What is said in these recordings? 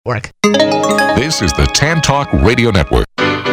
Work. This is the Tan Talk Radio Network.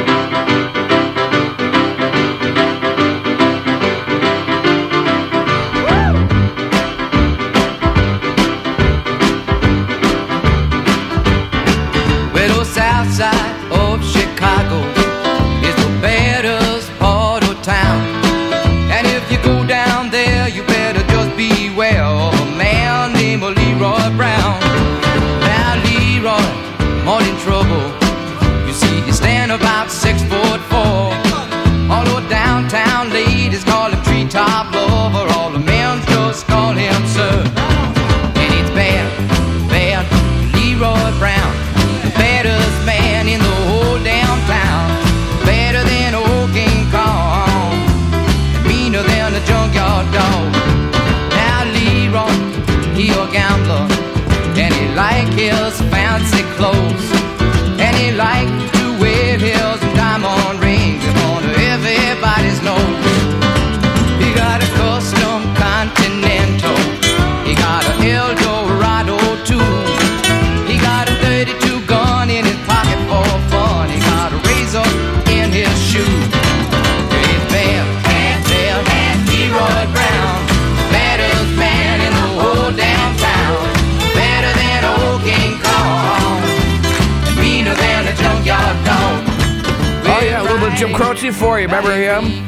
Well, south side of Chicago is the baddest part of town. And if you go down there, you better just beware of a man named Leroy Brown. Now Leroy, more in trouble. You see, he stand about 6'4". All the downtown ladies call him treetop lover. All the men just call him sir. And it's bad, bad Leroy Brown. The baddest man in the whole damn town. Better than old King Kong. Meaner than a junkyard dog. Now Leroy, he a gambler. And he like his fancy clothes. And he like to wear his diamond rings under everybody's nose. He got a custom Continental. He got a Eldorado too. He got a 32 gun in his pocket for fun. He got a razor in his shoe. It's bad, bad, bad, bad Leroy Brown. Baddest man in the whole damn town. Better than old King Kong. Meaner than a junkyard dog. Oh yeah, a little bit of Jim Croce for you. Remember him?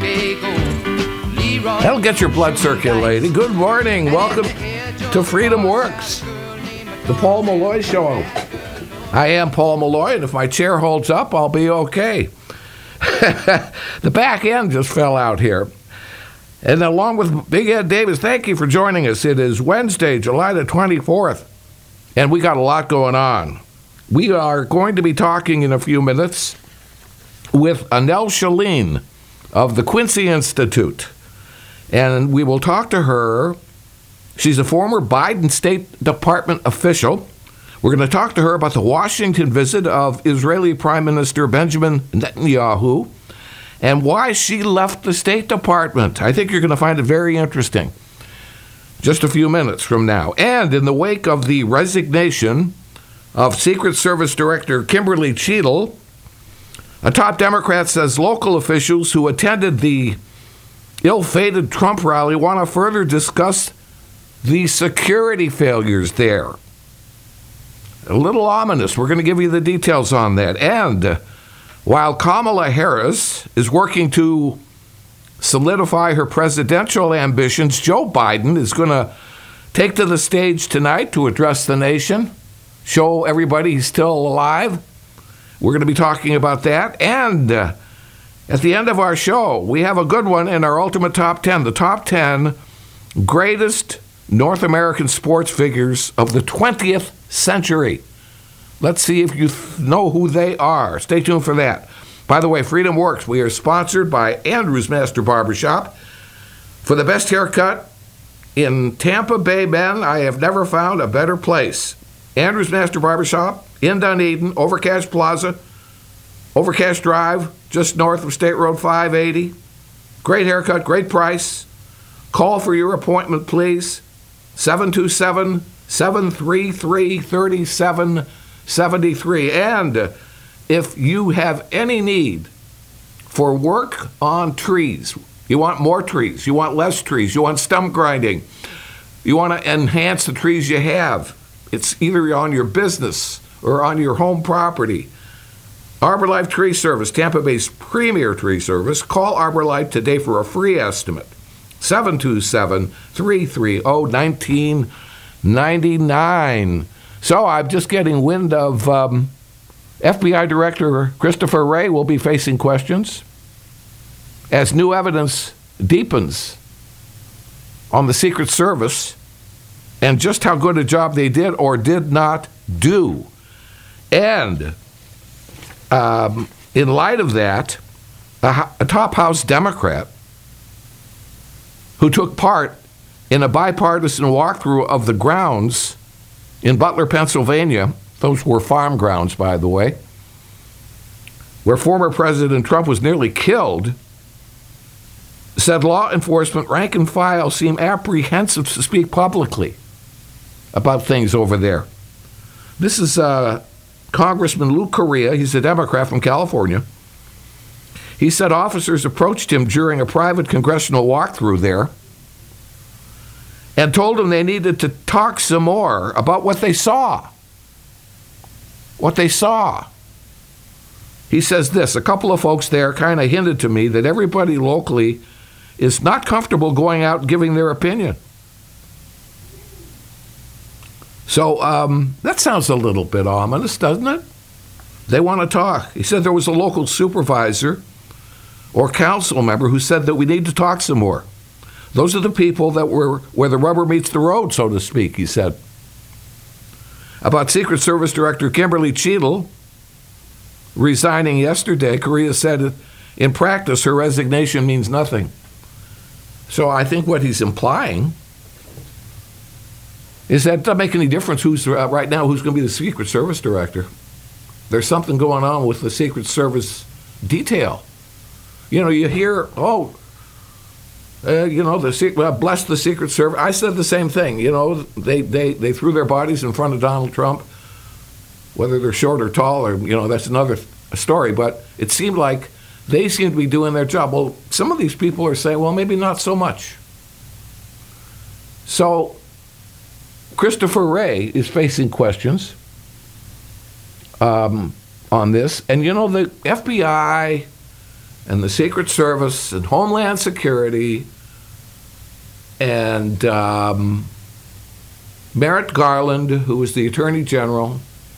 That'll get your blood circulating. Good morning. Welcome to Freedom Works, the Paul Malloy Show. I am Paul Malloy, and if my chair holds up, I'll be okay. The back end just fell out here. And along with Big Ed Davis, thank you for joining us. It is Wednesday, July the 24th, and we got a lot going on. We are going to be talking in a few minutes with Anel Shalin of the Quincy Institute. And we will talk to her. She's a former Biden State Department official. We're going to talk to her about the Washington visit of Israeli Prime Minister Benjamin Netanyahu and why she left the State Department. I think you're going to find it very interesting. Just a few minutes from now. And in the wake of the resignation of Secret Service Director Kimberly Cheadle, a top Democrat says local officials who attended the ill-fated Trump rally want to further discuss the security failures there. A little ominous. We're going to give you the details on that. And while Kamala Harris is working to solidify her presidential ambitions, Joe Biden is going to take to the stage tonight to address the nation, show everybody he's still alive. We're going to be talking about that. And at the end of our show, we have a good one in our Ultimate Top 10, the top 10 greatest North American sports figures of the 20th century. Let's see if you know who they are. Stay tuned for that. By the way, Freedom Works, we are sponsored by Andrew's Master Barbershop. For the best haircut in Tampa Bay, men, I have never found a better place. Andrew's Master Barbershop in Dunedin, Overcash Plaza, Overcash Drive, just north of State Road 580. Great haircut, great price. Call for your appointment, please. 727-733-3773. And if you have any need for work on trees, you want more trees, you want less trees, you want stump grinding, you want to enhance the trees you have, it's either on your business or on your home property. ArborLife Tree Service, Tampa Bay's premier tree service. Call ArborLife today for a free estimate. 727-330-1999. So I'm just getting wind of FBI Director Christopher Wray will be facing questions as new evidence deepens on the Secret Service and just how good a job they did or did not do. And in light of that, a top House Democrat who took part in a bipartisan walkthrough of the grounds in Butler, Pennsylvania, those were farm grounds, by the way, where former President Trump was nearly killed, said law enforcement rank and file seem apprehensive to speak publicly about things over there. This is Congressman Lou Correa, he's a Democrat from California. He said officers approached him during a private congressional walkthrough there and told him they needed to talk some more about what they saw. What they saw. He says this, a couple of folks there kind of hinted to me that everybody locally is not comfortable going out and giving their opinion. So that sounds a little bit ominous, doesn't it? They want to talk. He said there was a local supervisor or council member who said that we need to talk some more. Those are the people that were where the rubber meets the road, so to speak, he said. About Secret Service Director Kimberly Cheadle resigning yesterday, Correa said in practice her resignation means nothing. So I think what he's implying is that it doesn't make any difference who's right now who's going to be the Secret Service Director. There's something going on with the Secret Service detail. You know, you hear, bless the Secret Service. I said the same thing. You know, they threw their bodies in front of Donald Trump, whether they're short or tall, or, you know, that's another story. But it seemed like they seem to be doing their job. Well, some of these people are saying, well, maybe not so much. So Christopher Wray is facing questions on this. And, you know, the FBI and the Secret Service and Homeland Security and Merrick Garland, who was the Attorney General,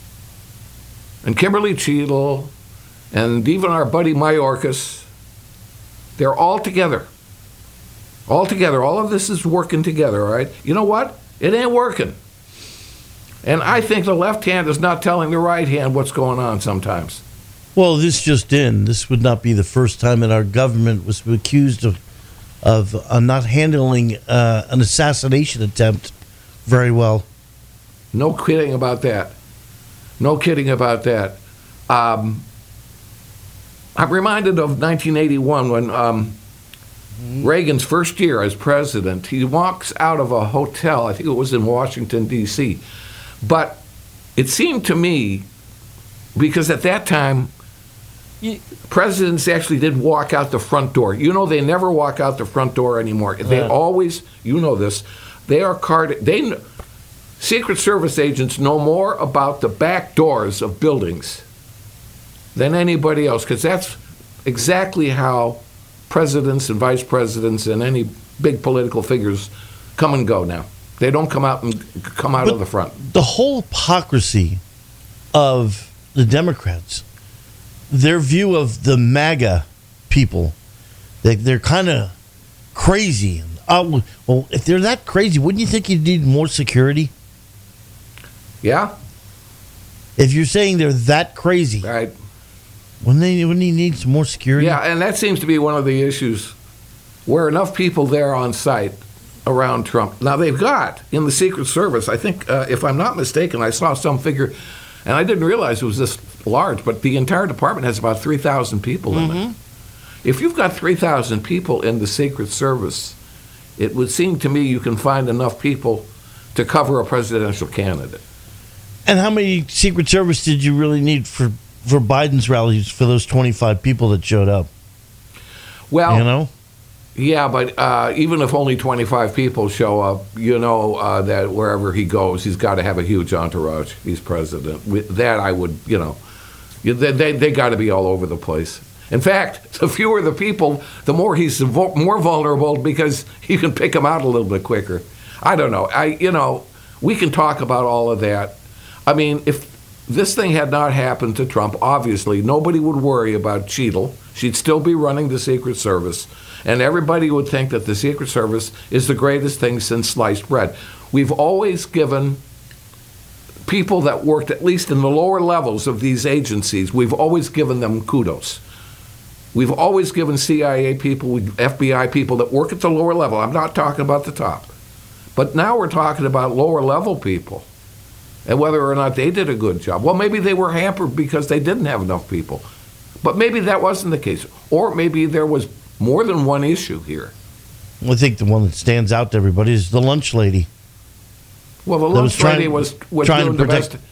and Kimberly Cheadle, and even our buddy Mayorkas, they're all together. All together. All of this is working together, all right? You know what? It ain't working. And I think the left hand is not telling the right hand what's going on sometimes. Well, this would not be the first time that our government was accused of not handling an assassination attempt very well. No kidding about that. No kidding about that. I'm reminded of 1981 when Reagan's first year as president, he walks out of a hotel, I think it was in Washington, D.C., but it seemed to me, because at that time, presidents actually did walk out the front door. You know, they never walk out the front door anymore. They always, you know this, they are carded. Secret Service agents know more about the back doors of buildings than anybody else, because that's exactly how presidents and vice presidents and any big political figures come and go now. They don't come out of the front. The whole hypocrisy of the Democrats, their view of the MAGA people, they're kind of crazy. Well, if they're that crazy, wouldn't you think you'd need more security? Yeah. If you're saying they're that crazy, right? Wouldn't he need some more security? Yeah, and that seems to be one of the issues, where enough people there on site around Trump. Now, they've got, in the Secret Service, I think, if I'm not mistaken, I saw some figure, and I didn't realize it was this large, but the entire department has about 3,000 people in it. If you've got 3,000 people in the Secret Service, it would seem to me you can find enough people to cover a presidential candidate. And how many Secret Service did you really need for Biden's rallies for those 25 people that showed up? Well, you know? Yeah, but even if only 25 people show up, you know that wherever he goes, he's got to have a huge entourage. He's president. With that, I would, you know, they got to be all over the place. In fact, the fewer the people, the more he's more vulnerable, because you can pick him out a little bit quicker. I don't know. We can talk about all of that. I mean, if this thing had not happened to Trump, obviously nobody would worry about Cheadle. She'd still be running the Secret Service. And everybody would think that the Secret Service is the greatest thing since sliced bread. We've always given people that worked at least in the lower levels of these agencies, we've always given them kudos. We've always given CIA people, FBI people that work at the lower level. I'm not talking about the top. But now we're talking about lower level people and whether or not they did a good job. Well, maybe they were hampered because they didn't have enough people. But maybe that wasn't the case. Or maybe there was more than one issue here. I think the one that stands out to everybody is the lunch lady. Well, the lunch lady was doing the best.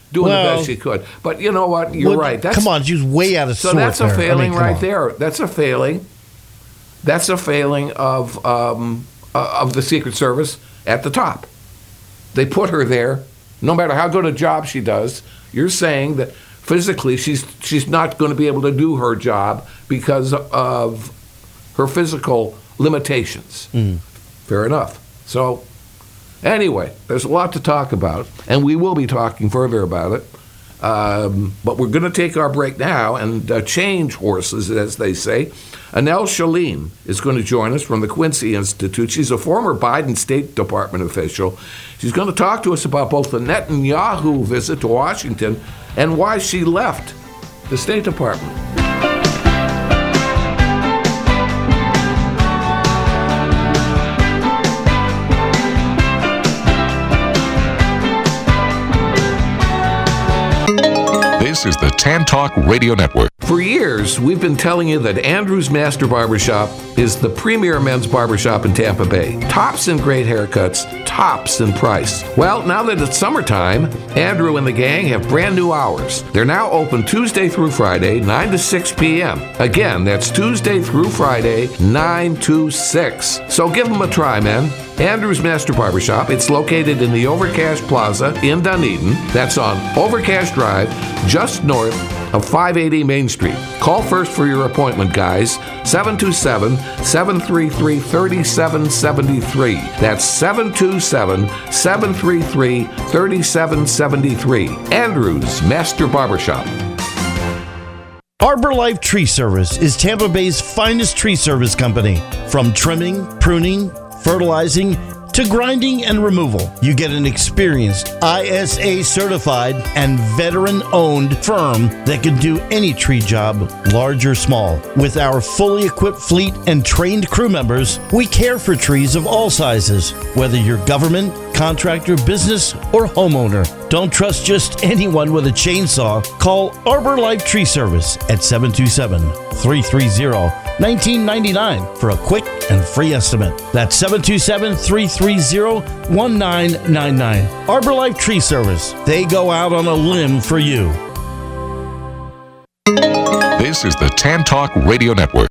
doing the best she could. But you know what? You're right. Come on, she was way out of so sort. That's a failing come right on. there. That's a failing. That's a failing of the Secret Service at the top. They put her there, no matter how good a job she does. You're saying that physically she's not going to be able to do her job because of her physical limitations. Fair enough. So anyway, there's a lot to talk about, and we will be talking further about it. But we're going to take our break now and change horses, as they say. Anel Shalin is going to join us from the Quincy Institute. She's a former Biden State Department official. She's going to talk to us about both the Netanyahu visit to Washington and why she left the State Department. This is the Tan Talk Radio Network. For years, we've been telling you that Andrew's Master Barbershop is the premier men's barbershop in Tampa Bay. Tops in great haircuts, tops in price. Well, now that it's summertime, Andrew and the gang have brand new hours. They're now open Tuesday through Friday, 9 to 6 p.m. Again, that's Tuesday through Friday, 9 to 6. So give them a try, man. Andrew's Master Barbershop. It's located in the Overcash Plaza in Dunedin. That's on Overcash Drive, just north of 580 Main Street. Call first for your appointment, guys. 727-733-3773. That's 727-733-3773. Andrew's Master Barbershop. Arbor Life Tree Service is Tampa Bay's finest tree service company. From trimming, pruning, fertilizing, to grinding and removal, you get an experienced, ISA certified and veteran owned firm that can do any tree job, large or small. With our fully equipped fleet and trained crew members, we care for trees of all sizes, whether you're government, contractor, business, or homeowner. Don't trust just anyone with a chainsaw. Call Arbor Life Tree Service at 727-330-1999 for a quick and free estimate. That's 727-330-1999. Arbor Life Tree Service. They go out on a limb for you. This is the Tan Talk Radio Network.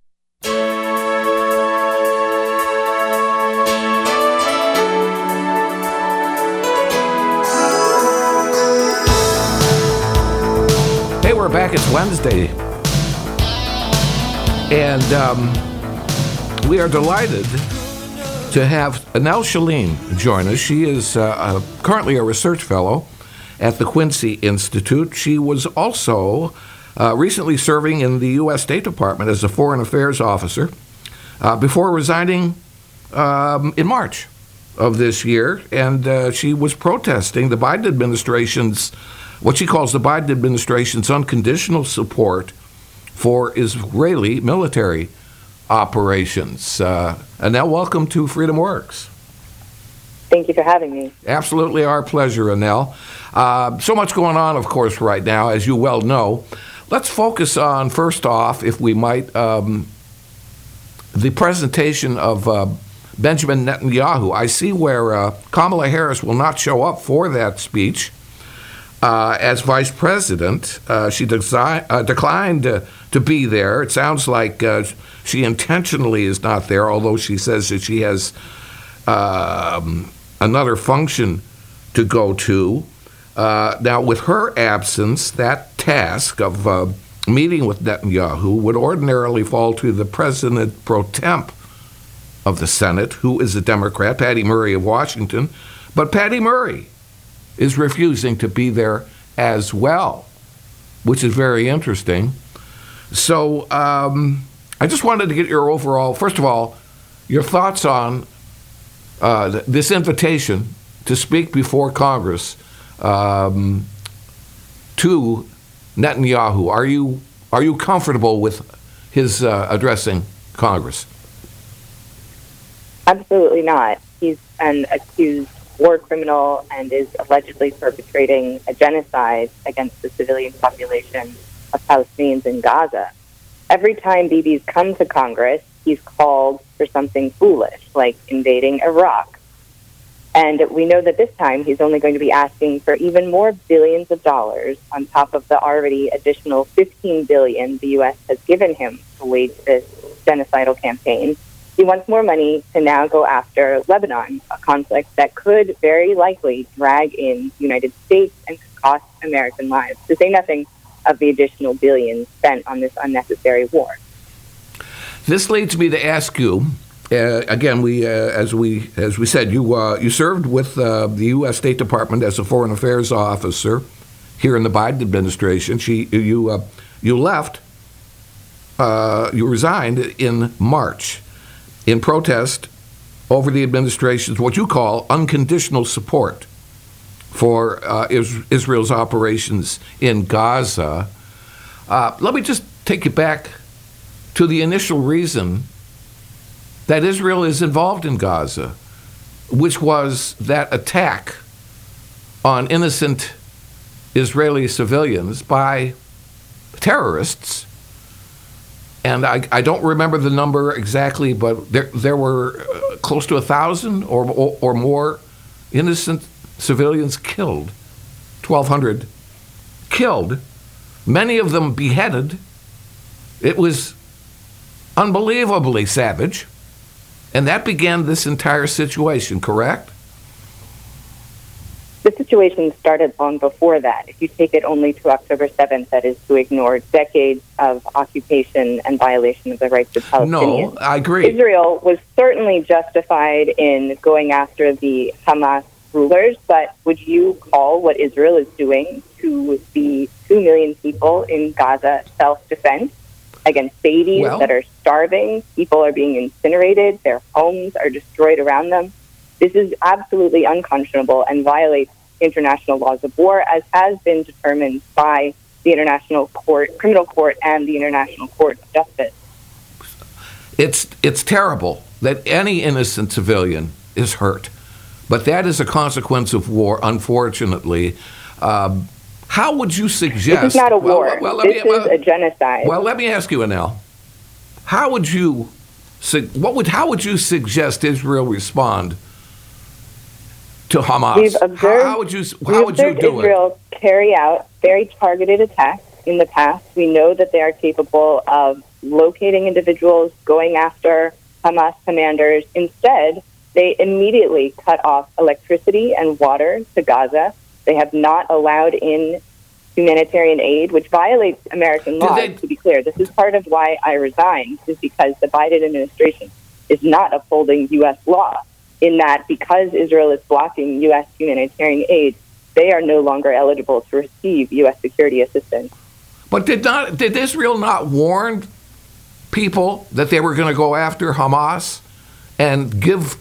Hey, we're back. It's Wednesday. And we are delighted to have Anel Shalin join us. She is currently a research fellow at the Quincy Institute. She was also recently serving in the U.S. State Department as a foreign affairs officer before resigning in March of this year. And she was protesting the Biden administration's, what she calls the Biden administration's unconditional support for Israeli military operations. And now welcome to Freedom Works. Thank you for having me. Absolutely our pleasure, Anel. So much going on, of course, right now, as you well know. Let's focus on, first off, if we might, the presentation of Benjamin Netanyahu. I see where Kamala Harris will not show up for that speech. As vice president, she declined to be there. It sounds like she intentionally is not there, although she says that she has another function to go to. Now, with her absence, that task of meeting with Netanyahu would ordinarily fall to the president pro temp of the Senate, who is a Democrat, Patty Murray of Washington. But Patty Murray is refusing to be there as well, which is very interesting. So I just wanted to get your overall, first of all, your thoughts on this invitation to speak before Congress to Netanyahu. Are you comfortable with his addressing Congress? Absolutely not. He's an accused war criminal and is allegedly perpetrating a genocide against the civilian population of Palestinians in Gaza. Every time Bibi's come to Congress, he's called for something foolish, like invading Iraq. And we know that this time he's only going to be asking for even more billions of dollars on top of the already additional $15 billion the U.S. has given him to wage this genocidal campaign. He wants more money to now go after Lebanon, a conflict that could very likely drag in the United States and could cost American lives, to say nothing of the additional billions spent on this unnecessary war. This leads me to ask you. Again, as we said, you served with the U.S. State Department as a foreign affairs officer here in the Biden administration. You left. You resigned in March in protest over the administration's what you call unconditional support for Israel's operations in Gaza. Let me just take you back to the initial reason that Israel is involved in Gaza, which was that attack on innocent Israeli civilians by terrorists. And I don't remember the number exactly, but there were close to 1,000 or more innocent civilians killed, 1,200 killed, many of them beheaded. It was unbelievably savage. And that began this entire situation, correct? The situation started long before that. If you take it only to October 7th, that is to ignore decades of occupation and violation of the rights of Palestinians. No, I agree. Israel was certainly justified in going after the Hamas rulers, but would you call what Israel is doing to the 2 million people in Gaza self-defense against babies that are starving? People are being incinerated. Their homes are destroyed around them. This is absolutely unconscionable and violates international laws of war, as has been determined by the International Court, Criminal Court, and the International Court of Justice. It's terrible that any innocent civilian is hurt, but that is a consequence of war, unfortunately. How would you suggest... This is not a war. This is a genocide. Well, let me ask you, Anel. How would you suggest Israel respond to Hamas? We've observed, how would you do Israel carry out very targeted attacks in the past. We know that they are capable of locating individuals, going after Hamas commanders. Instead, they immediately cut off electricity and water to Gaza. They have not allowed in humanitarian aid, which violates American law, to be clear. This is part of why I resigned, is because the Biden administration is not upholding U.S. law, in that because Israel is blocking U.S. humanitarian aid, they are no longer eligible to receive U.S. security assistance. But did Israel not warn people that they were going to go after Hamas and give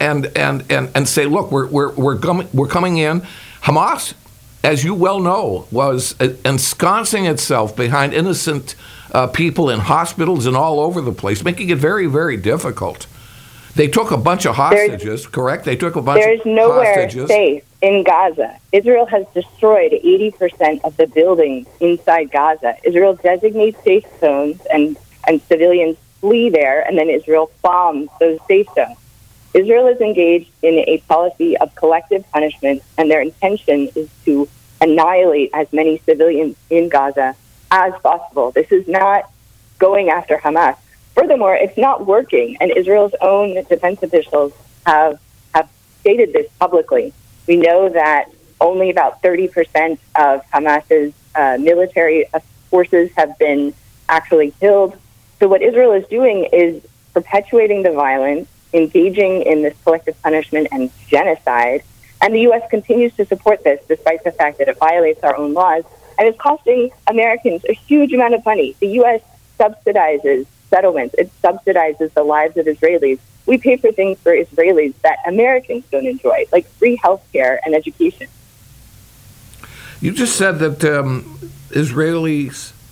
and say, look, we're coming in? Hamas, as you well know, was ensconcing itself behind innocent people in hospitals and all over the place, making it very, very difficult. They took a bunch of hostages, correct? They took a bunch of hostages. There's nowhere safe in Gaza. Israel has destroyed 80% of the buildings inside Gaza. Israel designates safe zones, and civilians flee there, and then Israel bombs those safe zones. Israel is engaged in a policy of collective punishment, and their intention is to annihilate as many civilians in Gaza as possible. This is not going after Hamas. Furthermore, it's not working, and Israel's own defense officials have stated this publicly. We know that only about 30% of Hamas's military forces have been actually killed. So what Israel is doing is perpetuating the violence, engaging in this collective punishment and genocide, and the U.S. continues to support this despite the fact that it violates our own laws and is costing Americans a huge amount of money. The U.S. subsidizes settlements. It subsidizes the lives of Israelis. We pay for things for Israelis that Americans don't enjoy, like free health care and education. You just said that the Israeli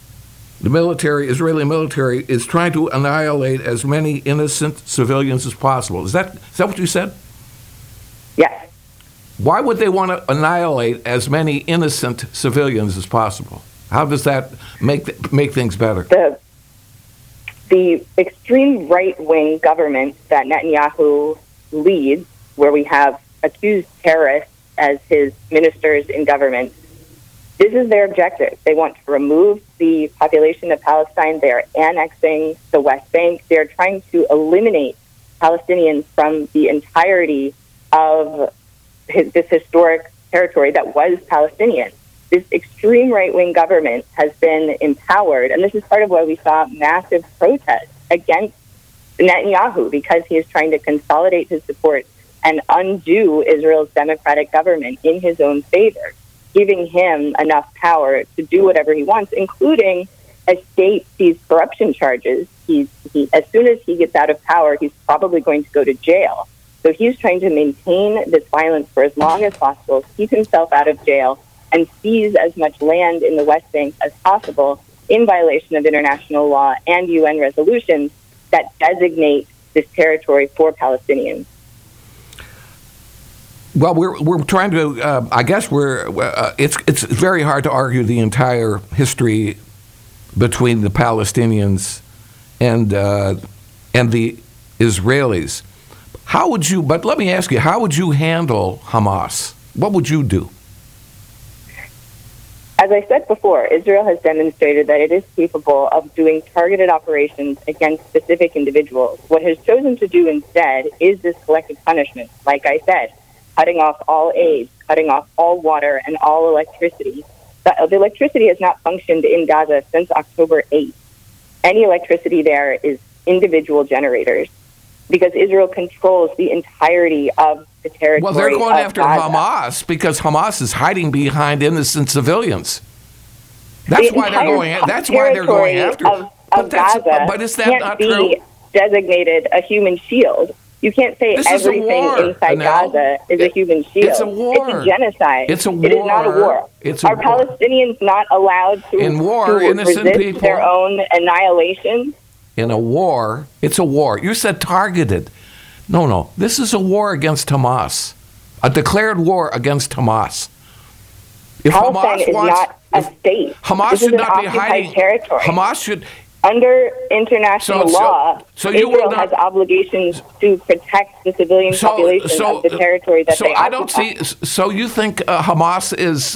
military is trying to annihilate as many innocent civilians as possible. Is that what you said? Yes. Why would they want to annihilate as many innocent civilians as possible? How does that make things better? The extreme right-wing government that Netanyahu leads, where we have accused terrorists as his ministers in government. This is their objective. They want to remove the population of Palestine. They are annexing the West Bank. They are trying to eliminate Palestinians from the entirety of this historic territory that was Palestinian. This extreme right-wing government has been empowered, and this is part of why we saw massive protests against Netanyahu, because he is trying to consolidate his support and undo Israel's democratic government in his own favor, giving him enough power to do whatever he wants, including escape these corruption charges. As soon as he gets out of power, he's probably going to go to jail. So he's trying to maintain this violence for as long as possible, keep himself out of jail, and seize as much land in the West Bank as possible in violation of international law and UN resolutions that designate this territory for Palestinians. Well, we're trying to. I guess it's very hard to argue the entire history between the Palestinians and the Israelis. How would you? But let me ask you: how would you handle Hamas? What would you do? As I said before, Israel has demonstrated that it is capable of doing targeted operations against specific individuals. What it has chosen to do instead is this collective punishment. Like I said, cutting off all aid, cutting off all water and all electricity. The electricity has not functioned in Gaza since October 8th. Any electricity there is individual generators, because Israel controls the entirety of the territory. Well, they're going after Gaza. Hamas because Hamas is hiding behind innocent civilians. That's why they're going. That's why they're going after. But is that not true? Can't be designated a human shield. You can't say everything inside Gaza is a human shield. It's a war. It's a genocide. It's a war. It is not a war. Are Palestinians not allowed to, innocent resist people. Their own annihilation? In a war, it's a war. You said targeted. No. This is a war against Hamas. A declared war against Hamas. If Palestine is not a state. Hamas this should is not an be occupied hiding. Territory. Hamas should. Under international law, Israel has obligations to protect the civilian population of the territory that they occupy. I don't see. So you think Hamas is?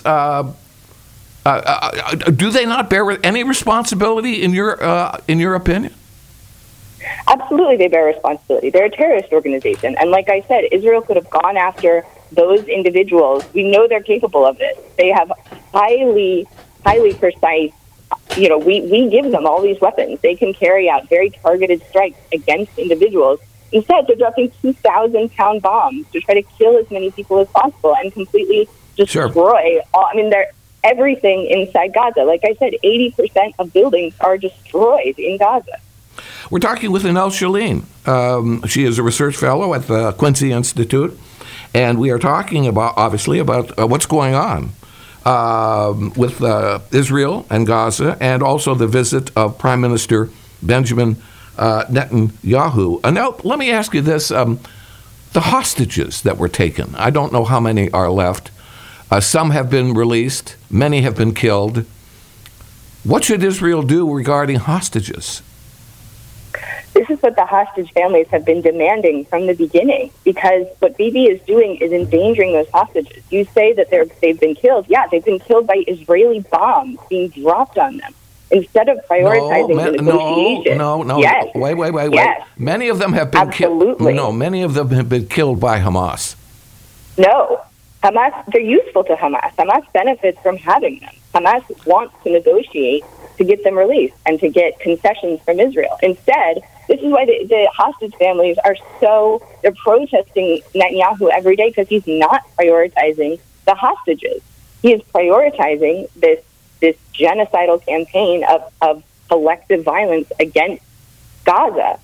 Do they not bear any responsibility in your opinion? Absolutely, they bear responsibility. They're a terrorist organization, and like I said, Israel could have gone after those individuals. We know they're capable of this. They have highly precise. We give them all these weapons. They can carry out very targeted strikes against individuals. Instead, they're dropping 2,000-pound bombs to try to kill as many people as possible and completely destroy all. They're everything inside Gaza. Like I said, 80% of buildings are destroyed in Gaza. We're talking with Inel Shalin. She is a research fellow at the Quincy Institute, and we are talking about what's going on with Israel and Gaza, and also the visit of Prime Minister Benjamin Netanyahu. Now, let me ask you this. The hostages that were taken, I don't know how many are left. Some have been released. Many have been killed. What should Israel do regarding hostages? This is what the hostage families have been demanding from the beginning, because what Bibi is doing is endangering those hostages. You say that they've been killed. Yeah, they've been killed by Israeli bombs being dropped on them. Instead of prioritizing the negotiation. No. Yes. Wait. Yes. Many of them have been killed. Absolutely. No, many of them have been killed by Hamas. No. Hamas, they're useful to Hamas. Hamas benefits from having them. Hamas wants to negotiate to get them released and to get concessions from Israel. Instead, this is why the hostage families they're protesting Netanyahu every day, because he's not prioritizing the hostages. He is prioritizing this genocidal campaign of collective violence against Gaza.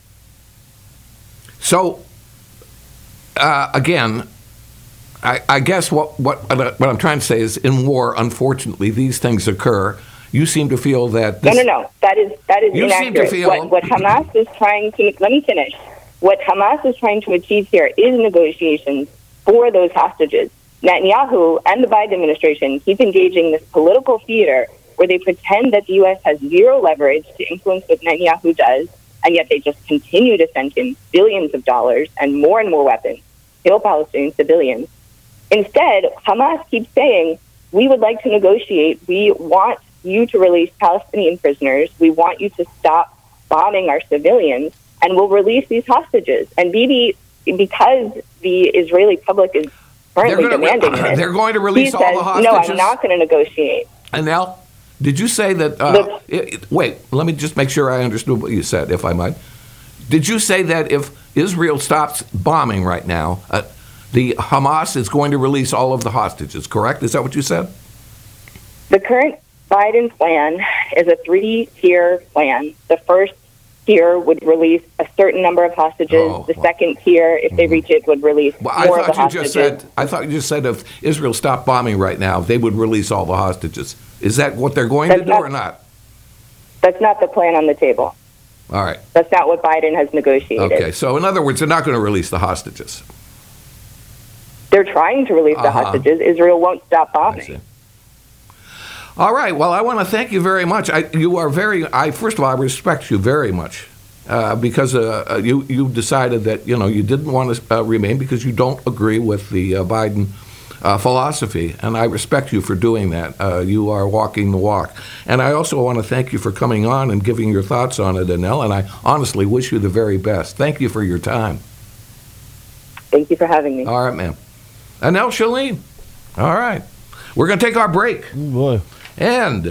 So, again, I guess what I'm trying to say is, in war, unfortunately, these things occur. You seem to feel that this... No. That is you inaccurate. Seem to feel... What Hamas is trying to... Let me finish. What Hamas is trying to achieve here is negotiations for those hostages. Netanyahu and the Biden administration keep engaging this political theater where they pretend that the U.S. has zero leverage to influence what Netanyahu does, and yet they just continue to send him billions of dollars and more weapons. kill Palestinian civilians. Instead, Hamas keeps saying, we would like to negotiate. We want you to release Palestinian prisoners. We want you to stop bombing our civilians, and we'll release these hostages. And Bibi, because the Israeli public is currently demanding this, they're going to release all the hostages? No, I'm not going to negotiate. And now, did you say that... wait, let me just make sure I understood what you said, if I might. Did you say that if Israel stops bombing right now, the Hamas is going to release all of the hostages, correct? Is that what you said? The current Biden plan is a 3-tier plan. The first tier would release a certain number of hostages. The second tier, if they reach it, would release more of the hostages. I thought you just said if Israel stopped bombing right now, they would release all the hostages. Is that what they're going to do or not? That's not the plan on the table. All right. That's not what Biden has negotiated. Okay, so in other words, they're not going to release the hostages. They're trying to release the hostages. Israel won't stop bombing. All right. Well, I want to thank you very much. First of all, I respect you very much because you decided that you didn't want to remain because you don't agree with the Biden philosophy, and I respect you for doing that. You are walking the walk. And I also want to thank you for coming on and giving your thoughts on it, Anel, and I honestly wish you the very best. Thank you for your time. Thank you for having me. All right, ma'am. Anel Shalin. All right. We're going to take our break. Oh, boy. And,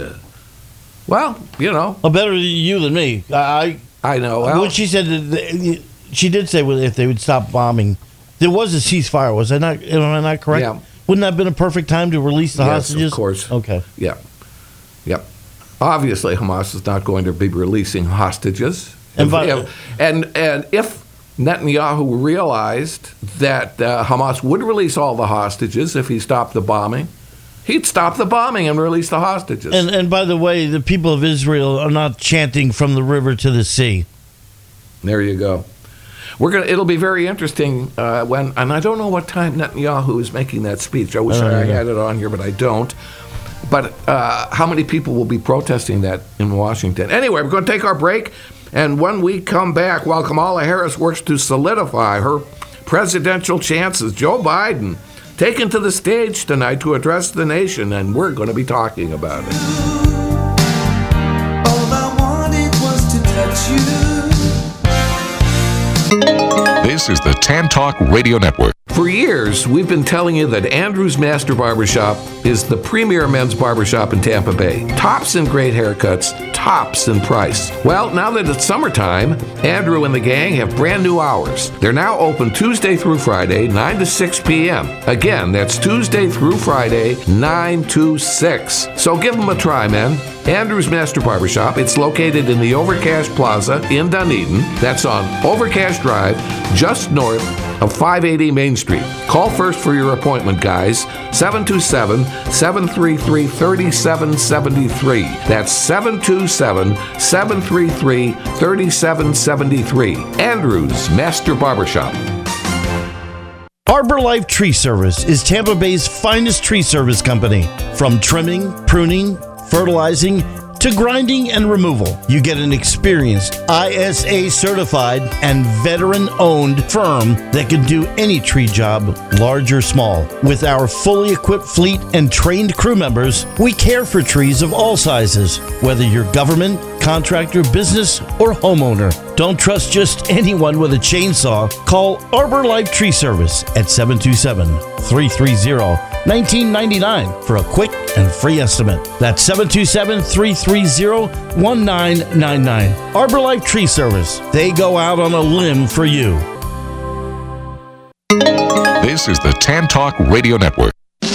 better you than me. I know. Well, when she said she did say if they would stop bombing, there was a ceasefire. Was I not? Am I not correct? Yeah. Wouldn't that have been a perfect time to release the hostages? Yes, of course. Okay. Yeah. Yep. Obviously, Hamas is not going to be releasing hostages. And if Netanyahu realized that Hamas would release all the hostages if he stopped the bombing, he'd stop the bombing and release the hostages. And by the way, the people of Israel are not chanting from the river to the sea. There you go. It'll be very interesting and I don't know what time Netanyahu is making that speech. I wish I had it on here, but I don't. But how many people will be protesting that in Washington? Anyway, we're going to take our break, and when we come back, while Kamala Harris works to solidify her presidential chances, Joe Biden taken to the stage tonight to address the nation, and we're going to be talking about it. All I wanted was to touch you. This is the Tan Talk Radio Network. For years, we've been telling you that Andrew's Master Barbershop is the premier men's barbershop in Tampa Bay. Tops in great haircuts, tops in price. Well, now that it's summertime, Andrew and the gang have brand new hours. They're now open Tuesday through Friday, 9 to 6 p.m. Again, that's Tuesday through Friday, 9 to 6. So give them a try, man. Andrew's Master Barbershop. It's located in the Overcash Plaza in Dunedin. That's on Overcash Drive, just north of 580 Main Street. Call first for your appointment, guys. 727-733-3773. That's 727-733-3773. Andrew's Master Barbershop. Arbor Life Tree Service is Tampa Bay's finest tree service company. From trimming, pruning, fertilizing, to grinding and removal. You get an experienced, ISA certified and veteran owned firm that can do any tree job, large or small. With our fully equipped fleet and trained crew members, we care for trees of all sizes, whether you're government, contractor, business, or homeowner. Don't trust just anyone with a chainsaw. Call Arbor Life Tree Service at 727-330-1999 for a quick and free estimate. That's 727-330-1999. Arbor Life Tree Service. They go out on a limb for you. This is the Tan Talk Radio Network.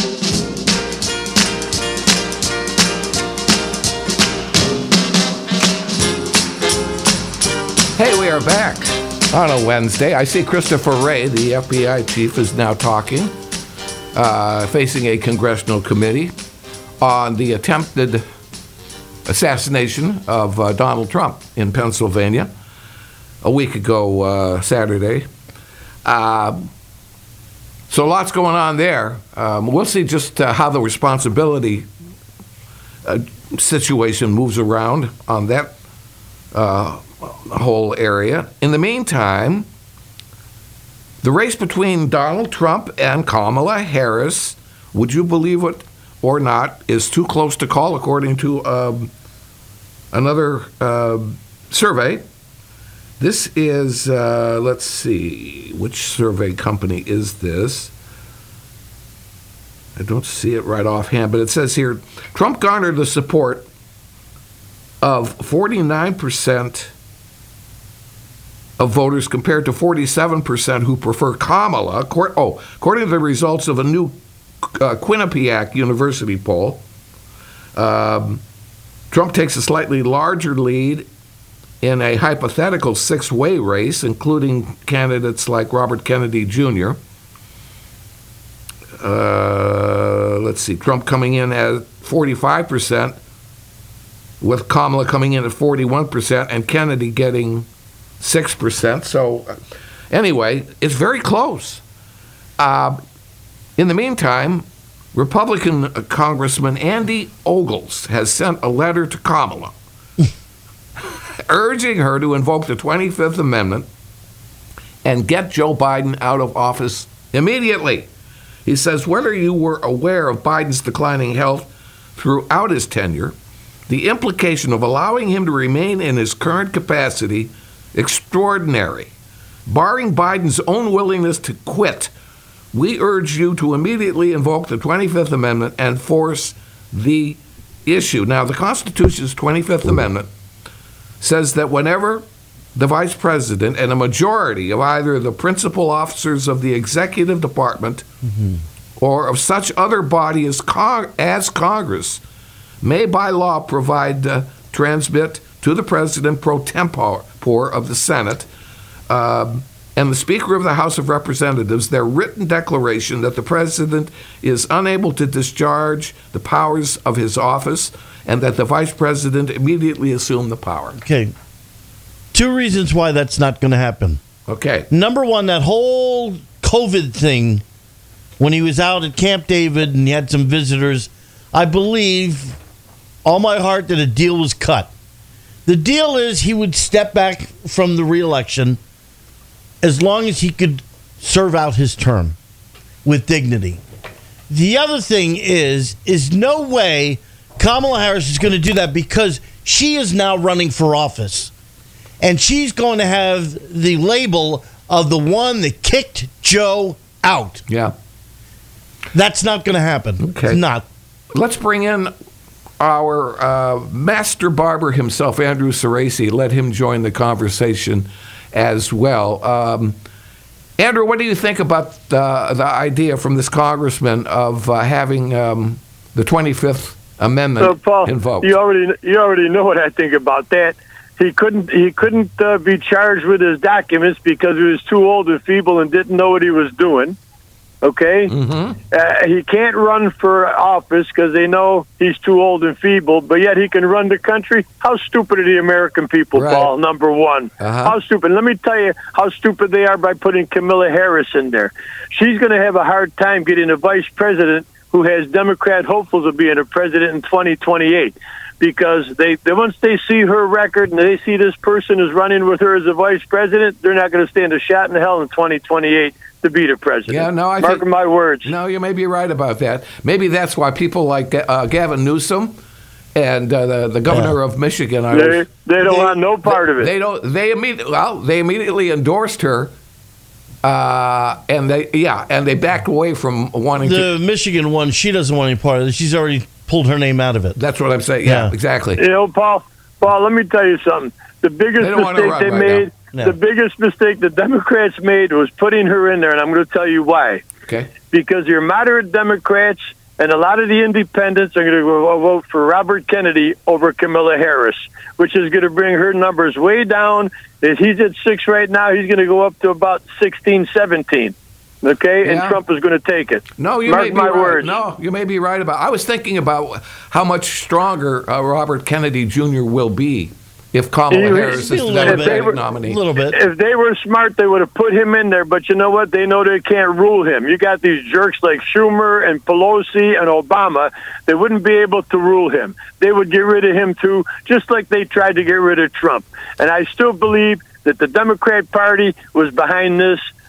Hey, we are back on a Wednesday. I see Christopher Wray, the FBI chief, is now talking, facing a congressional committee on the attempted assassination of Donald Trump in Pennsylvania a week ago Saturday. So lots going on there. We'll see just how the responsibility situation moves around on that whole area. In the meantime, The race between Donald Trump and Kamala Harris, would you believe it or not, is too close to call, according to another survey. This is, let's see, which survey company is this? I don't see it right offhand, but it says here, Trump garnered the support of 49% of voters compared to 47% who prefer Kamala, according to the results of a new Quinnipiac University poll. Trump takes a slightly larger lead in a hypothetical six-way race, including candidates like Robert Kennedy Jr. Let's see, Trump coming in at 45%, with Kamala coming in at 41%, and Kennedy getting 6%. So anyway, it's very close. In the meantime, Republican Congressman Andy Ogles has sent a letter to Kamala urging her to invoke the 25th Amendment and get Joe Biden out of office immediately. He says, whether you were aware of Biden's declining health throughout his tenure, the implication of allowing him to remain in his current capacity, extraordinary. Barring Biden's own willingness to quit, we urge you to immediately invoke the 25th Amendment and force the issue. Now, the Constitution's 25th Amendment says that whenever the vice president and a majority of either the principal officers of the executive department or of such other body as Congress may by law provide transmit to the president pro tempore of the Senate and the Speaker of the House of Representatives their written declaration that the president is unable to discharge the powers of his office and that the vice president immediately assume the power. Okay. Two reasons why that's not going to happen. Okay. Number one, that whole COVID thing, when he was out at Camp David and he had some visitors, I believe all my heart that a deal was cut. The deal is he would step back from the re-election as long as he could serve out his term with dignity. The other thing is no way Kamala Harris is going to do that because she is now running for office. And she's going to have the label of the one that kicked Joe out. Yeah. That's not going to happen. Okay. It's not. Let's bring in our master barber himself, Andrew Cerasi. Let him join the conversation as well. Andrew, what do you think about the idea from this congressman of having the 25th Amendment so, Paul, invoked? You already know what I think about that. He couldn't be charged with his documents because he was too old and feeble and didn't know what he was doing. Okay? Mm-hmm. He can't run for office because they know he's too old and feeble, but yet he can run the country. How stupid are the American people, right. Paul, number one? How stupid. Let me tell you how stupid they are by putting Kamala Harris in there. She's going to have a hard time getting a vice president who has Democrat hopefuls of being a president in 2028. Because they once they see her record and they see this person is running with her as a vice president, they're not going to stand a shot in hell in 2028 to be the president. Yeah, no, Mark my words. No, you may be right about that. Maybe that's why people like Gavin Newsom and the governor of Michigan. They don't want no part of it. They don't. They immediately endorsed her. And they backed away from wanting The Michigan one, she doesn't want any part of it. She's already pulled her name out of it. That's what I'm saying. Yeah, exactly. You know, Paul, let me tell you something. The biggest mistake they made, the biggest mistake the Democrats made was putting her in there, and I'm going to tell you why. Okay. Because your moderate Democrats and a lot of the independents are going to vote for Robert Kennedy over Kamala Harris, which is going to bring her numbers way down. If he's at 6 right now, he's going to go up to about 16, 17. Okay, and Trump is going to take it. No, you may be right. Words. No, you may be right about. I was thinking about how much stronger Robert Kennedy Jr. will be if Kamala Harris is the Democratic nominee. A little bit. If they were smart, they would have put him in there. But you know what? They know they can't rule him. You got these jerks like Schumer and Pelosi and Obama. They wouldn't be able to rule him. They would get rid of him too, just like they tried to get rid of Trump. And I still believe that the Democrat Party was behind this.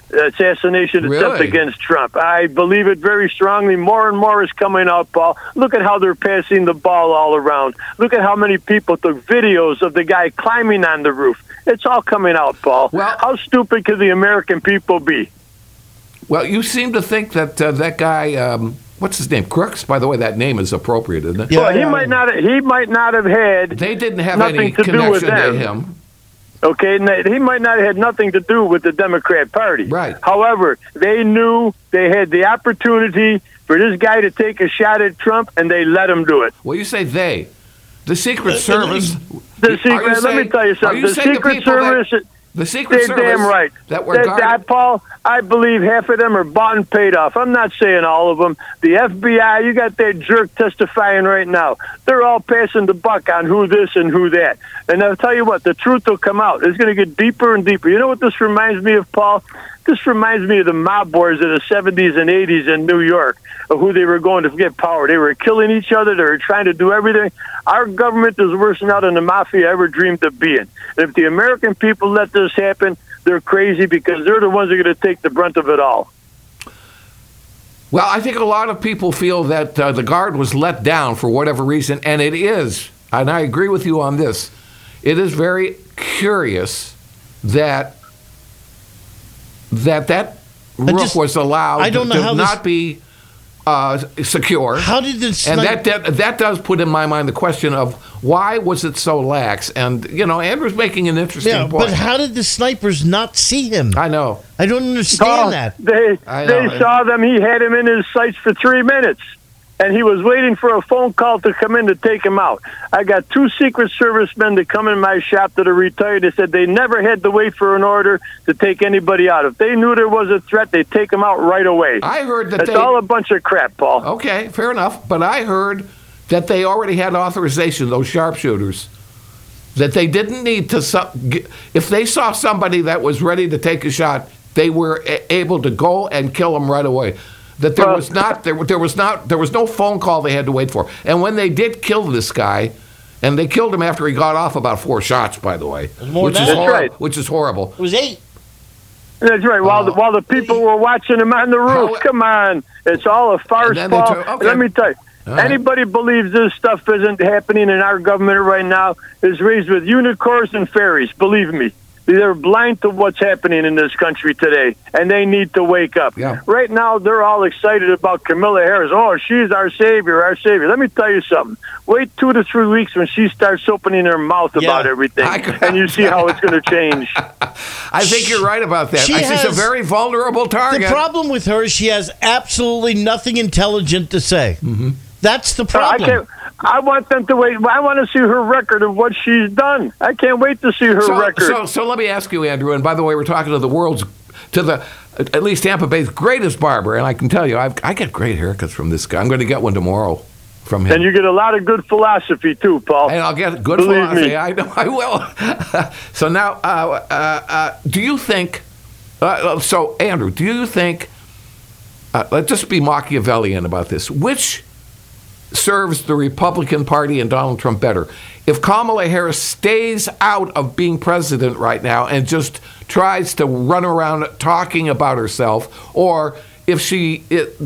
assassination attempt Really? against Trump. I believe it very strongly. More and more is coming out, Paul. Look at how they're passing the ball all around. Look at how many people took videos of the guy climbing on the roof. It's all coming out, Paul. Well- How stupid could the American people be? Well, you seem to think that that guy, what's his name? Crooks? By the way, that name is appropriate, isn't it? Yeah, Well, he might not have had They didn't have nothing any to do with connection to them. him. Okay, he might not have had nothing to do with the Democrat Party. Right. However, they knew they had the opportunity for this guy to take a shot at Trump, and they let him do it. Well, you say they. The Secret Service. The Are you secret. Let saying- me tell you are something. you The saying Secret people that- Service. The Secret They're Service. damn right. That were guarded. Paul, I believe half of them are bought and paid off. I'm not saying all of them. The FBI, you got that jerk testifying right now. They're all passing the buck on who this and who that. And I'll tell you what, the truth will come out. It's going to get deeper and deeper. You know what this reminds me of, Paul? This reminds me of the mob wars of the 70s and 80s in New York, of who they were going to get power. They were killing each other. They were trying to do everything. Our government is worse now than the mafia ever dreamed of being. And if the American people let this happen, they're crazy because they're the ones that are going to take the brunt of it all. Well, I think a lot of people feel that the Guard was let down for whatever reason, and it is, and I agree with you on this, it is very curious that roof was allowed I don't know to how not be secure. How did this? And that does put in my mind the question of why was it so lax? And, you know, Andrew's making an interesting Yeah, point. but how did the snipers not see him? I know. I don't understand that. They saw them. He had him in his sights for 3 minutes, and he was waiting for a phone call to come in to take him out. I got 2 Secret Service men that come in my shop that are retired. They said they never had to wait for an order to take anybody out. If they knew there was a threat, they'd take them out right away. I heard that That's all a bunch of crap, Paul. Okay, fair enough. But I heard that they already had authorization, those sharpshooters, that they didn't need to. If they saw somebody that was ready to take a shot, they were able to go and kill them right away. That there was no phone call they had to wait for. And when they did kill this guy, and they killed him after he got off about 4 shots, by the way, more than that. That's right. Which is horrible. It was 8. That's right. While the people were watching him on the roof, come on, it's all a farce, And then they Paul. took- okay. Let me tell you, All right. anybody believes this stuff isn't happening in our government right now is raised with unicorns and fairies. Believe me, they're blind to what's happening in this country today, and they need to wake up. Yeah. Right now, they're all excited about Kamala Harris. Oh, she's our savior, our savior. Let me tell you something. Wait 2 to 3 weeks when she starts opening her mouth about everything, and you see how it's going to change. I think you're right about that. She She's a has- very vulnerable target. The problem with her is she has absolutely nothing intelligent to say. Mm-hmm. That's the I problem. I want them to wait. I want to see her record of what she's done. I can't wait to see her record. So let me ask you, Andrew, and by the way, we're talking to at least Tampa Bay's greatest barber, and I can tell you, I get great haircuts from this guy. I'm going to get one tomorrow from him. And you get a lot of good philosophy, too, Paul. And I'll get good Believe philosophy. me. I know I will. So now, do you think, so Andrew, do you think, let's just be Machiavellian about this, which serves the Republican Party and Donald Trump better? If Kamala Harris stays out of being president right now and just tries to run around talking about herself, or if the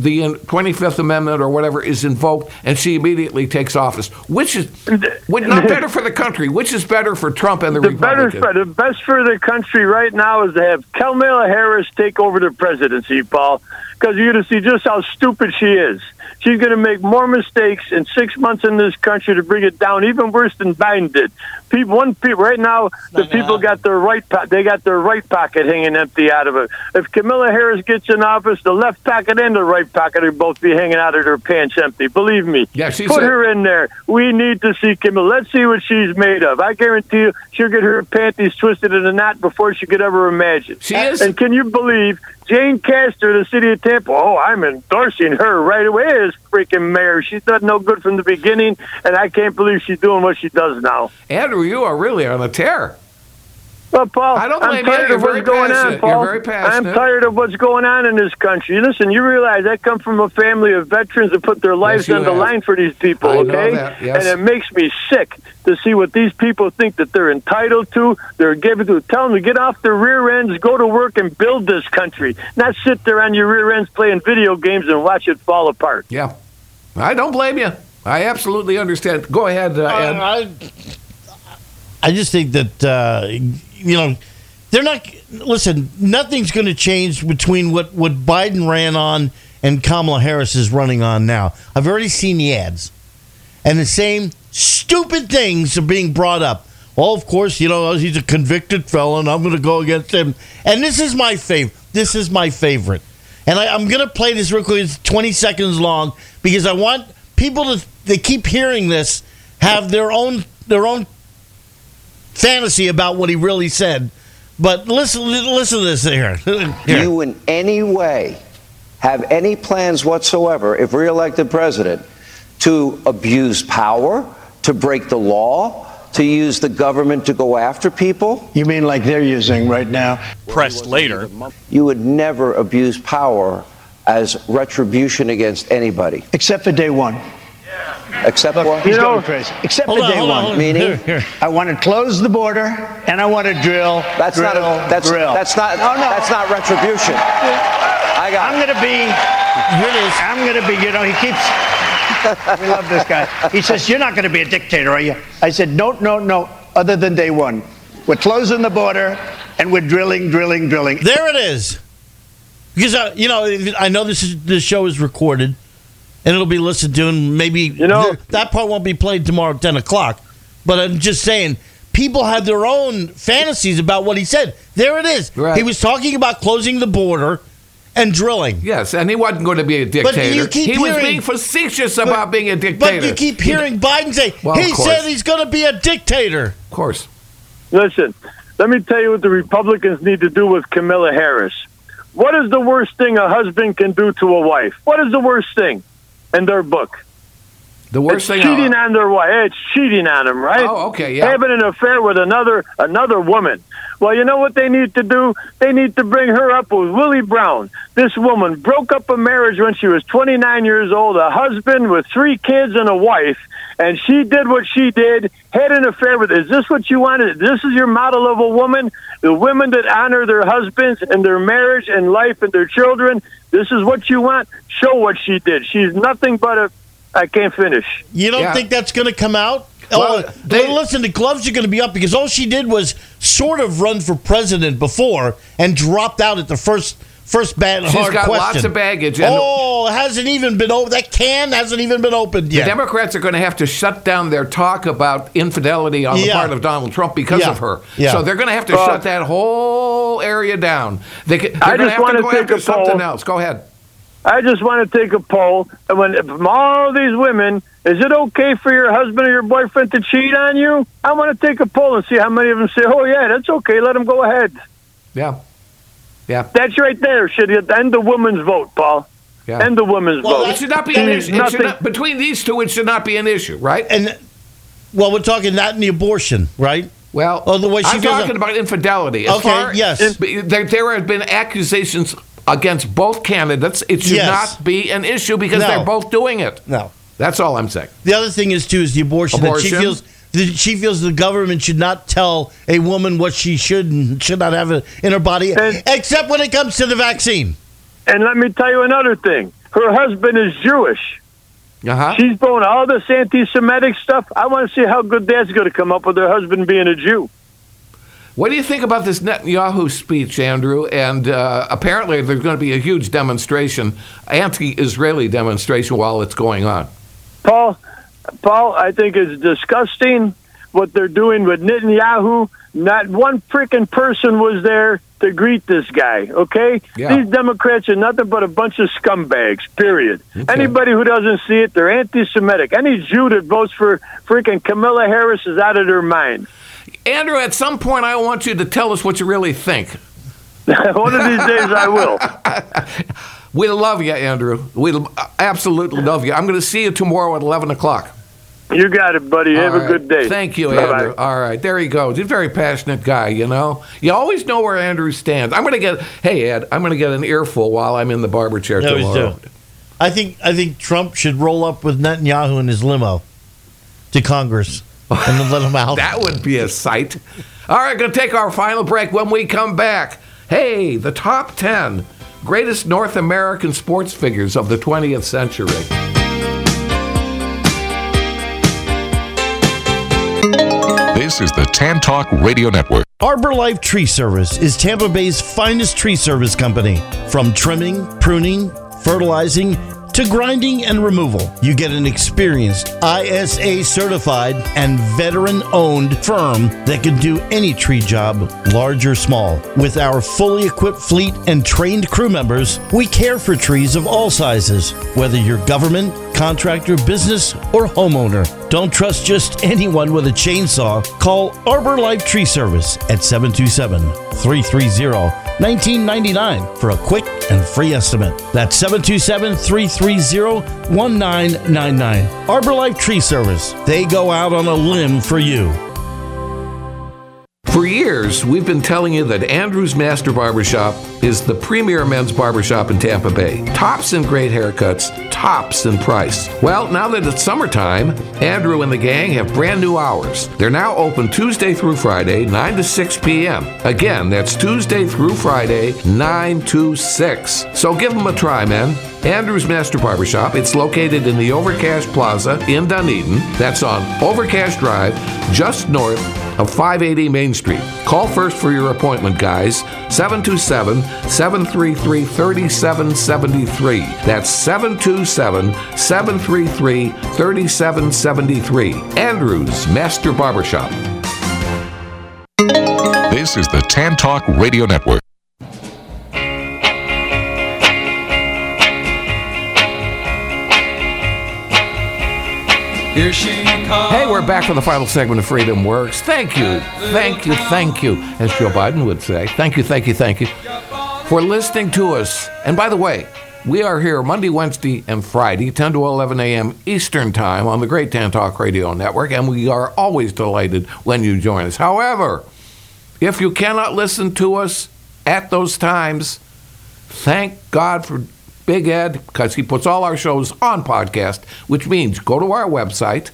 25th Amendment or whatever is invoked and she immediately takes office, which is not better for the country? Which is better for Trump and the Republicans? The best for the country right now is to have Kamala Harris take over the presidency, Paul, because you're going to see just how stupid she is. She's going to make more mistakes in 6 months in this country to bring it down, even worse than Biden did. Right now, the people got their right pocket hanging empty out of it. If Kamala Harris gets in office, the left pocket and the right pocket will both be hanging out of their pants empty. Believe me. Yeah, Put her in there. We need to see Kamala. Let's see what she's made of. I guarantee you, she'll get her panties twisted in a knot before she could ever imagine. She is. And can you believe Jane Castor, the city of Tampa? Oh, I'm endorsing her right away as freaking mayor. She's done no good from the beginning, and I can't believe she's doing what she does now. Andrew, you are really on a tear. Well, Paul, I don't I'm blame you. tired You're of very what's going on, passionate. Paul. You're very passionate. I'm tired of what's going on in this country. Listen, you realize I come from a family of veterans that put their lives you on the have. line for these people, I know okay? that, yes. And it makes me sick to see what these people think that they're entitled to, they're given to. Tell them to get off their rear ends, go to work and build this country, not sit there on your rear ends playing video games and watch it fall apart. Yeah. I don't blame you. I absolutely understand. Go ahead, Ed. I just think that, they're not. Listen, nothing's going to change between what Biden ran on and Kamala Harris is running on now. I've already seen the ads. And the same stupid things are being brought up. Well, of course, he's a convicted felon. I'm going to go against him. And this is my favorite. And I'm going to play this real quick. It's 20 seconds long because I want people to keep hearing this, have their own fantasy about what he really said. But listen to this here. You in any way have any plans whatsoever, if reelected president, to abuse power, to break the law, to use the government to go after people? You mean like they're using right now? Pressed later. You would never abuse power as retribution against anybody. Except for day one. Except what? He's going crazy. Except for day one. Meaning? I want to close the border and I want to drill. That's not retribution. I'm going to be. Here it is. I'm going to be. He keeps. We love this guy. He says, "You're not going to be a dictator, are you?" I said, "No. Other than day one, we're closing the border and we're drilling." There it is. Because I know this show is recorded. And it'll be listened to, and maybe that part won't be played tomorrow at 10 o'clock. But I'm just saying, people have their own fantasies about what he said. There it is. Right. He was talking about closing the border and drilling. Yes, and he wasn't going to be a dictator. He was being facetious about being a dictator. But you keep hearing Biden say, he said he's going to be a dictator. Of course. Listen, let me tell you what the Republicans need to do with Kamala Harris. What is the worst thing a husband can do to a wife? What is the worst thing? In their book. The worst thing cheating on their wife. It's cheating on them, right? Oh, okay, yeah. Having an affair with another woman. Well, you know what they need to do? They need to bring her up with Willie Brown. This woman broke up a marriage when she was 29 years old, a husband with 3 kids and a wife, and she did what she did, had an affair with. Is this what you wanted? This is your model of a woman? The women that honor their husbands and their marriage and life and their children. This is what you want? Show what she did. She's nothing but I can't finish. You don't think that's going to come out? Well, listen, the gloves are going to be up because all she did was sort of run for president before and dropped out at the first bad hard question. She's got lots of baggage. It hasn't even been opened. That can hasn't even been opened yet. The Democrats are going to have to shut down their talk about infidelity on the part of Donald Trump because of her. Yeah. So they're going to have to shut that whole area down. They're going to have to go after something else. Go ahead. I just want to take a poll. And from all these women, is it okay for your husband or your boyfriend to cheat on you? I want to take a poll and see how many of them say, oh, yeah, that's okay. Let them go ahead. Yeah. That's right there. Should end the woman's vote, Paul. Yeah. End the woman's vote. It should not be an issue. Between these two, it should not be an issue, right? And we're talking that and the abortion, right? Well, I'm talking about infidelity. Yes. There have been accusations against both candidates. It should not be an issue because they're both doing it. No. That's all I'm saying. The other thing is the abortion. That she feels the government should not tell a woman what she should and should not have in her body, except when it comes to the vaccine. And let me tell you another thing. Her husband is Jewish. Uh-huh. She's doing all this anti-Semitic stuff. I want to see how good that's going to come up with her husband being a Jew. What do you think about this Netanyahu speech, Andrew? And apparently there's going to be a huge demonstration, anti-Israeli demonstration while it's going on. Paul, I think it's disgusting what they're doing with Netanyahu. Not one freaking person was there to greet this guy, okay? Yeah. These Democrats are nothing but a bunch of scumbags, period. Okay. Anybody who doesn't see it, they're anti-Semitic. Any Jew that votes for freaking Kamala Harris is out of their mind. Andrew, at some point I want you to tell us what you really think. One of these days I will. We love you, Andrew. We absolutely love you. I'm going to see you tomorrow at 11 o'clock. You got it, buddy. Have a good day. Thank you, Bye-bye. Andrew. All right, there he goes. He's a very passionate guy, you know. You always know where Andrew stands. I'm going to get, hey, Ed, I'm going to get an earful while I'm in the barber chair No, he's tomorrow. doing. I think Trump should roll up with Netanyahu in his limo to Congress and then let him out. That would be a sight. All right, going to take our final break. When we come back, hey, the top 10 greatest North American sports figures of the 20th century. This is the Tan Talk Radio Network. Arbor Life Tree Service is Tampa Bay's finest tree service company. From trimming, pruning, fertilizing, to grinding and removal, you get an experienced, ISA certified and veteran owned firm that can do any tree job, large or small. With our fully equipped fleet and trained crew members, we care for trees of all sizes, whether you're government, contractor, business, or homeowner. Don't trust just anyone with a chainsaw. Call Arbor Life Tree Service at 727-330-1999 for a quick and free estimate. That's 727-330-1999. Arbor Life Tree Service. They go out on a limb for you. For years, we've been telling you that Andrew's Master Barbershop is the premier men's barbershop in Tampa Bay. Tops in great haircuts, tops in price. Well, now that it's summertime, Andrew and the gang have brand new hours. They're now open Tuesday through Friday, 9 to 6 p.m. Again, that's Tuesday through Friday, 9 to 6. So give them a try, man. Andrew's Master Barbershop. It's located in the Overcash Plaza in Dunedin. That's on Overcash Drive, just north of 580 Main Street. Call first for your appointment, guys. 727-733-3773. That's 727-733-3773. Andrew's Master Barbershop. This is the Tan Talk Radio Network. Here she comes. Hey, we're back for the final segment of Freedom Works. Thank you, thank you, thank you, as Joe Biden would say. Thank you, thank you, thank you for listening to us. And by the way, we are here Monday, Wednesday, and Friday, 10 to 11 a.m. Eastern Time on the Great Tan Talk Radio Network, and we are always delighted when you join us. However, if you cannot listen to us at those times, thank God for Big Ed, because he puts all our shows on podcast, which means go to our website,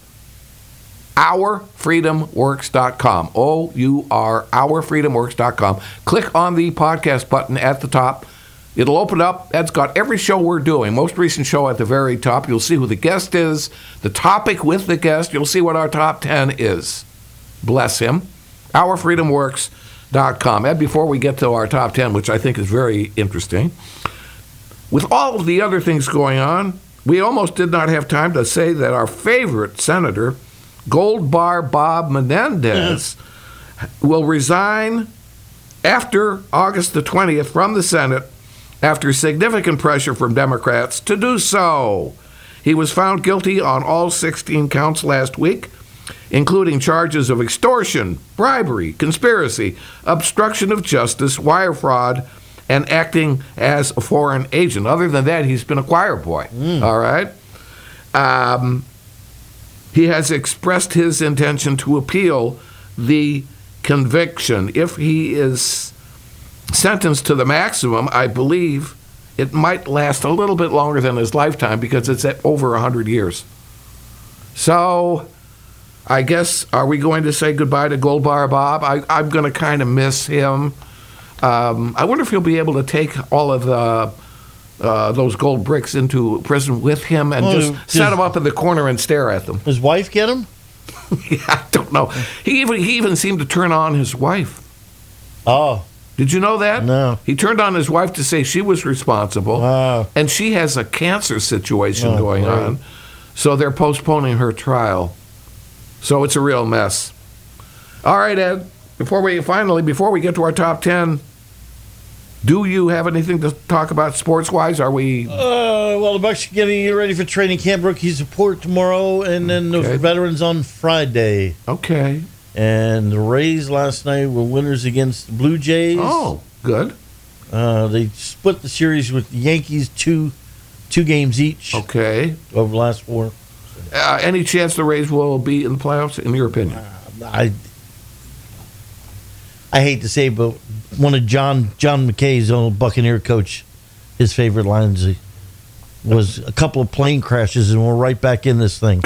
ourfreedomworks.com, ourfreedomworks.com. Click on the podcast button at the top. It'll open up. Ed's got every show we're doing. Most recent show at the very top. You'll see who the guest is, the topic with the guest. You'll see what our top 10 is. Bless him. ourfreedomworks.com. Ed, before we get to our top 10, which I think is very interesting, with all of the other things going on, we almost did not have time to say that our favorite senator, Gold Bar Bob Menendez, will resign after August the 20th from the Senate after significant pressure from Democrats to do so. He was found guilty on all 16 counts last week, including charges of extortion, bribery, conspiracy, obstruction of justice, wire fraud, and acting as a foreign agent. Other than that, he's been a choir boy. All right? He has expressed his intention to appeal the conviction. If he is sentenced to the maximum, I believe it might last a little bit longer than his lifetime because it's at over 100 years. So I guess, are we going to say goodbye to Gold Bar Bob? I'm going to kind of miss him. I wonder if he'll be able to take all of those gold bricks into prison with him and just set them up in the corner and stare at them. His wife get him? Yeah, I don't know. He even seemed to turn on his wife. Oh. Did you know that? No. He turned on his wife to say she was responsible. And she has a cancer situation going on. So they're postponing her trial. So it's a real mess. All right, Ed. Before we get to our top 10, do you have anything to talk about sports-wise? Are we... Well, the Bucs are getting ready for training camp, rookie support tomorrow, and then the veterans on Friday. Okay. And the Rays last night were winners against the Blue Jays. Oh, good. They split the series with the Yankees two games each. Okay. Over the last 4. Any chance the Rays will be in the playoffs, in your opinion? I hate to say, but one of John McKay's old Buccaneer coach, his favorite lines was a couple of plane crashes and we're right back in this thing.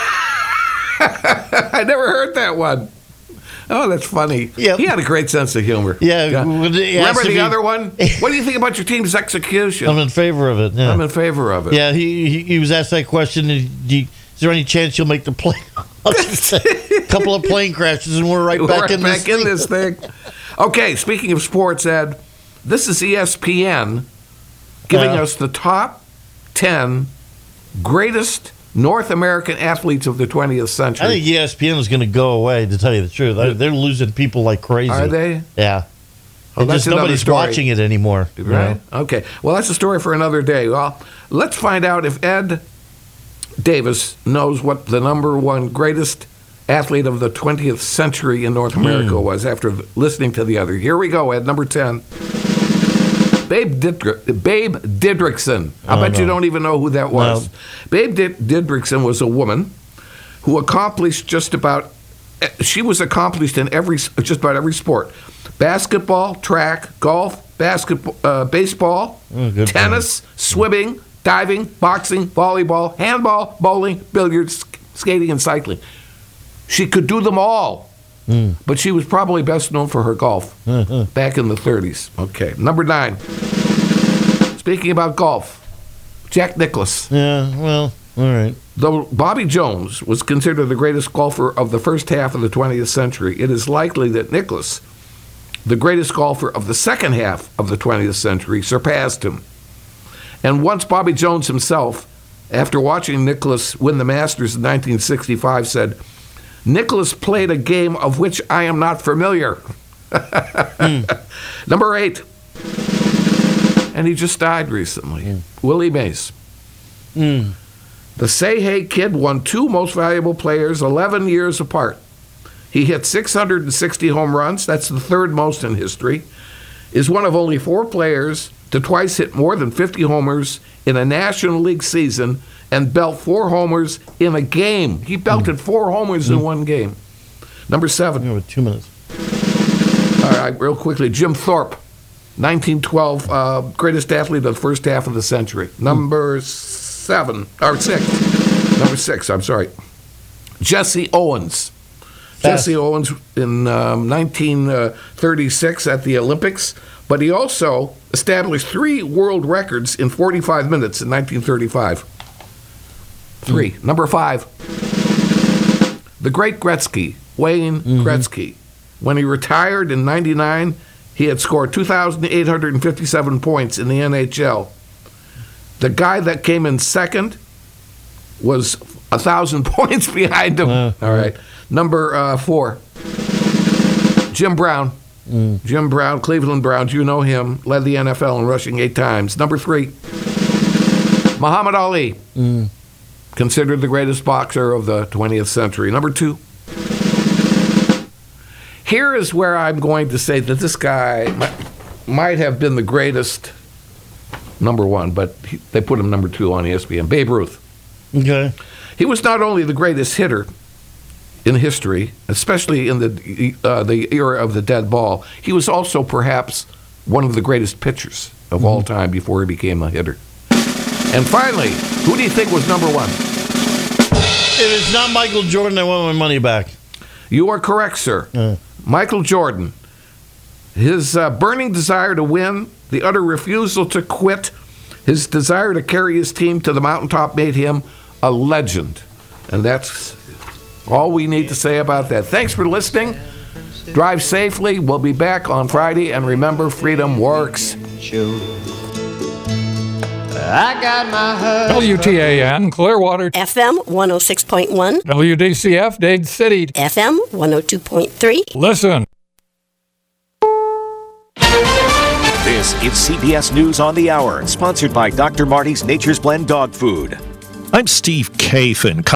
I never heard that one. Oh, that's funny. Yep. He had a great sense of humor. Yeah. Remember the other one? What do you think about your team's execution? I'm in favor of it. Yeah. I'm in favor of it. Yeah, he was asked that question. Is there any chance you'll make the playoffs? A couple of plane crashes and we're right back in this thing. Okay, speaking of sports, Ed, this is ESPN giving us the top 10 greatest North American athletes of the 20th century. I think ESPN is going to go away, to tell you the truth. They're losing people like crazy. Are they? Yeah. Oh, that's nobody's watching it anymore. Right? Okay. Well, that's a story for another day. Well, let's find out if Ed Davis knows what the number one greatest athlete of the 20th century in North America was after listening to the other. Here we go, Ed, number 10. Babe Didrikson. I bet you don't even know who that was. No. Babe Didrikson was a woman who accomplished she was accomplished in just about every sport. Basketball, track, golf, baseball, tennis, swimming, diving, boxing, volleyball, handball, bowling, billiards, skating, and cycling. She could do them all. But she was probably best known for her golf back in the 30s. Okay, number 9. Speaking about golf, Jack Nicklaus. Yeah, well, all right. Though Bobby Jones was considered the greatest golfer of the first half of the 20th century, it is likely that Nicklaus, the greatest golfer of the second half of the 20th century, surpassed him. And once Bobby Jones himself, after watching Nicklaus win the Masters in 1965, said, "Nicklaus played a game of which I am not familiar." Number 8. And he just died recently. Willie Mays. The Say Hey Kid won 2 Most Valuable Players 11 years apart. He hit 660 home runs. That's the third most in history. Is one of only 4 players to twice hit more than 50 homers in a National League season and belt 4 homers in a game. He belted 4 homers in one game. Number 7. With 2 minutes. All right, real quickly. Jim Thorpe, 1912, greatest athlete of the first half of the century. Number 6. Number 6, I'm sorry. Jesse Owens. Jesse Owens in 1936 at the Olympics, but he also established 3 world records in 45 minutes in 1935. 3. Number 5. The great Gretzky, Wayne Gretzky. When he retired in 99, he had scored 2,857 points in the NHL. The guy that came in second was 1,000 points behind him. All right. Number 4. Jim Brown. Jim Brown, Cleveland Browns, you know him, led the NFL in rushing 8 times. Number 3. Muhammad Ali. Considered the greatest boxer of the 20th century. Number 2. Here is where I'm going to say that this guy might have been the greatest, number 1, but they put him number 2 on ESPN, Babe Ruth. Okay. He was not only the greatest hitter in history, especially in the era of the dead ball, he was also perhaps one of the greatest pitchers of all time before he became a hitter. And finally, who do you think was number 1? If it's not Michael Jordan, I want my money back. You are correct, sir. Michael Jordan. His burning desire to win, the utter refusal to quit, his desire to carry his team to the mountaintop made him a legend. And that's all we need to say about that. Thanks for listening. Drive safely. We'll be back on Friday. And remember, freedom works. I got my WTAN, Clearwater. FM 106.1. WDCF, Dade City. FM 102.3. Listen. This is CBS News on the Hour, sponsored by Dr. Marty's Nature's Blend Dog Food. I'm Steve Kaifin.